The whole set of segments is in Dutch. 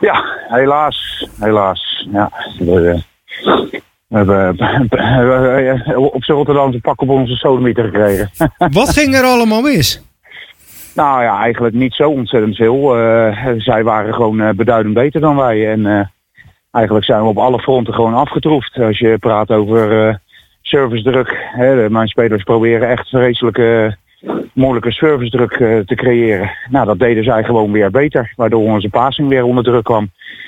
Ja, helaas. Ja, we hebben op z'n Rotterdamse pak op onze sodemieter gekregen. Wat ging er allemaal mis? Nou ja, eigenlijk niet zo ontzettend veel. Zij waren gewoon beduidend beter dan wij. En eigenlijk zijn we op alle fronten gewoon afgetroefd. Als je praat over servicedruk. Mijn spelers proberen echt vreselijke, moeilijke servicedruk te creëren. Nou, dat deden zij gewoon weer beter. Waardoor onze passing weer onder druk kwam.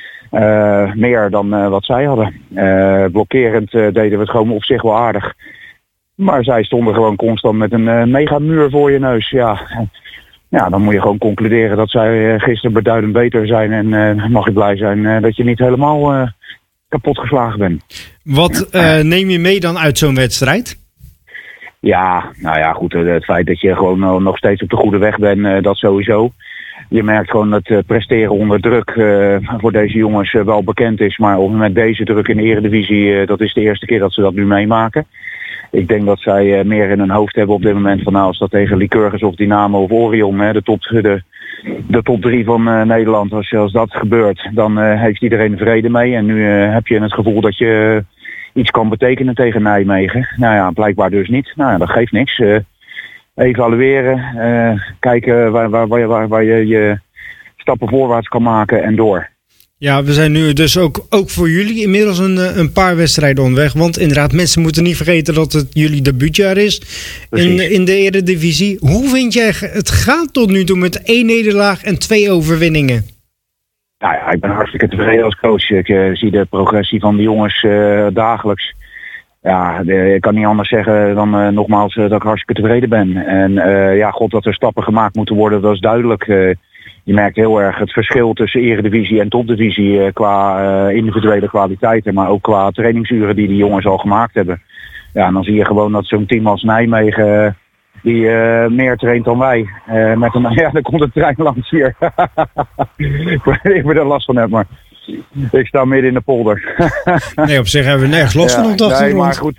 Meer dan wat zij hadden. Blokkerend deden we het gewoon op zich wel aardig. Maar zij stonden gewoon constant met een megamuur voor je neus. Ja, dan moet je gewoon concluderen dat zij gisteren beduidend beter zijn. En mag je blij zijn dat je niet helemaal kapot geslagen bent. Wat neem je mee dan uit zo'n wedstrijd? Ja, nou ja, goed. Het feit dat je gewoon nog steeds op de goede weg bent, dat sowieso. Je merkt gewoon dat presteren onder druk voor deze jongens wel bekend is. Maar met deze druk in de Eredivisie, dat is de eerste keer dat ze dat nu meemaken. Ik denk dat zij meer in hun hoofd hebben op dit moment van als dat tegen Lycurgus of Dynamo of Orion, de top 3 van Nederland, als dat gebeurt, dan heeft iedereen vrede mee. En nu heb je het gevoel dat je iets kan betekenen tegen Nijmegen. Nou ja, blijkbaar dus niet. Nou ja, dat geeft niks. Evalueren, kijken waar je stappen voorwaarts kan maken en door. Ja, we zijn nu dus ook voor jullie inmiddels een paar wedstrijden onderweg. Want inderdaad, mensen moeten niet vergeten dat het jullie debuutjaar is in de Eredivisie. Hoe vind jij het gaat tot nu toe met 1 nederlaag en 2 overwinningen? Nou ja, ik ben hartstikke tevreden als coach. Ik zie de progressie van de jongens dagelijks. Ja, ik kan niet anders zeggen dan nogmaals dat ik hartstikke tevreden ben. En dat er stappen gemaakt moeten worden, dat is duidelijk. Je merkt heel erg het verschil tussen Eredivisie en Topdivisie qua individuele kwaliteiten, maar ook qua trainingsuren die jongens al gemaakt hebben. Ja, en dan zie je gewoon dat zo'n team als Nijmegen, die meer traint dan wij. Er komt een trein langs hier. Ik ben er last van heb, maar ik sta midden in de polder. Nee, op zich hebben we nergens last van op de achtergrond. Nee, maar goed,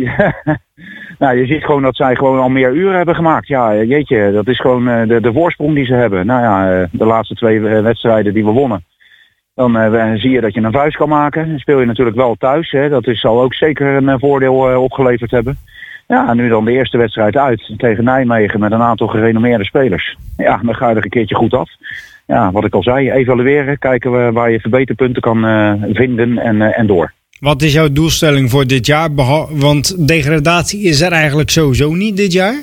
nou, je ziet gewoon dat zij gewoon al meer uren hebben gemaakt. Ja, jeetje, dat is gewoon de voorsprong die ze hebben. Nou ja, de laatste 2 wedstrijden die we wonnen. Dan zie je dat je een vuist kan maken. Dan speel je natuurlijk wel thuis. Hè. Dat zal ook zeker een voordeel opgeleverd hebben. Ja, en nu dan de eerste wedstrijd uit tegen Nijmegen met een aantal gerenommeerde spelers. Ja, dan ga je er een keertje goed af. Ja, wat ik al zei, evalueren, kijken waar je verbeterpunten kan vinden en door. Wat is jouw doelstelling voor dit jaar? Want degradatie is er eigenlijk sowieso niet dit jaar?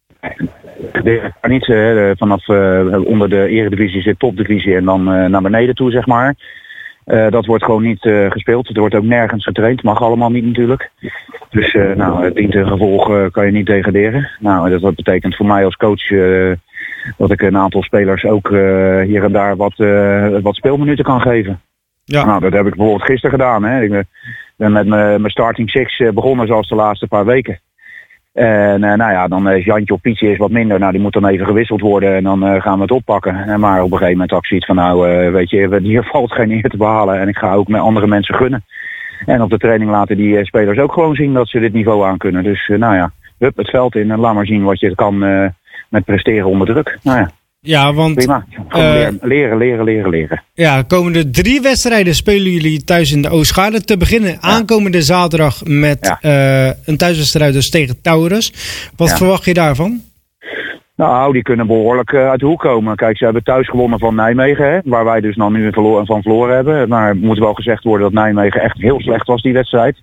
Niet vanaf onder de Eredivisie zit Topdivisie en dan naar beneden toe, zeg maar. Dat wordt gewoon niet gespeeld. Er wordt ook nergens getraind. Mag allemaal niet natuurlijk. Dus het dient ten gevolge kan je niet degraderen. Nou, dat betekent voor mij als coach dat ik een aantal spelers ook hier en daar wat speelminuten kan geven. Ja. Nou, dat heb ik bijvoorbeeld gisteren gedaan. Hè. Ik ben met mijn starting 6 begonnen zoals de laatste paar weken. En dan is Jantje of Pietje is wat minder. Nou, die moet dan even gewisseld worden en dan gaan we het oppakken. Maar op een gegeven moment had ik zoiets van weet je, hier valt geen eer te behalen. En ik ga ook met andere mensen gunnen. En op de training laten die spelers ook gewoon zien dat ze dit niveau aan kunnen. Dus hup, het veld in en laat maar zien wat je kan met presteren onder druk. Nou ja. Ja, want prima. Leren. Ja, komende 3 wedstrijden spelen jullie thuis in de Oostgaarde. Te beginnen aankomende zaterdag met een thuiswedstrijd dus tegen Taurus. Wat verwacht je daarvan? Nou, die kunnen behoorlijk uit de hoek komen. Kijk, ze hebben thuis gewonnen van Nijmegen, hè, waar wij dus nu van verloren hebben. Maar het moet wel gezegd worden dat Nijmegen echt heel slecht was die wedstrijd.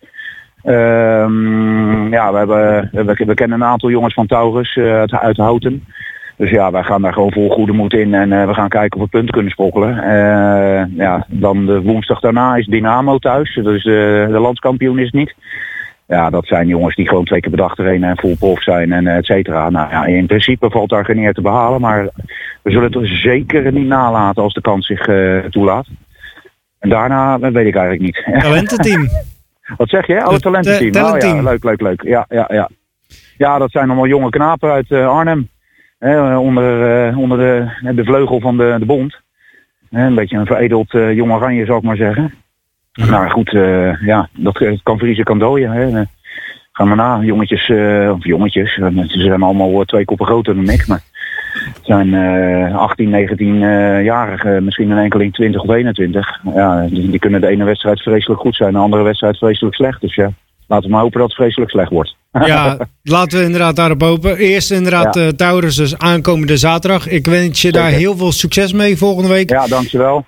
We kennen een aantal jongens van Taurus uit Houten. Dus ja, wij gaan daar gewoon vol goede moed in en we gaan kijken of we punten kunnen sprokkelen. Dan de woensdag daarna is Dynamo thuis, dus de landskampioen is het niet. Ja, dat zijn jongens die gewoon 2 keer per dag trainen en full prof zijn en et cetera. Nou ja, in principe valt daar geen eer te behalen, maar we zullen het zeker niet nalaten als de kans zich toelaat. En daarna weet ik eigenlijk niet. Talententeam. Wat zeg je? Het talententeam. Talententeam. Leuk. Ja, dat zijn allemaal jonge knapen uit Arnhem. Onder de vleugel van de bond. Een beetje een veredeld jong oranje, zou ik maar zeggen. Nou goed, dat kan vriezen, kan dooien. Hè. Ga maar na, jongetjes. Ze zijn allemaal 2 koppen groter dan ik. Maar Het zijn 18, 19-jarigen, misschien een enkeling 20 of 21. Ja, die kunnen de ene wedstrijd vreselijk goed zijn, de andere wedstrijd vreselijk slecht. Dus ja, laten we maar hopen dat het vreselijk slecht wordt. Ja, laten we inderdaad daarop hopen. Eerst inderdaad Taurus, dus aankomende zaterdag. Ik wens je daar heel veel succes mee volgende week. Ja, dankjewel.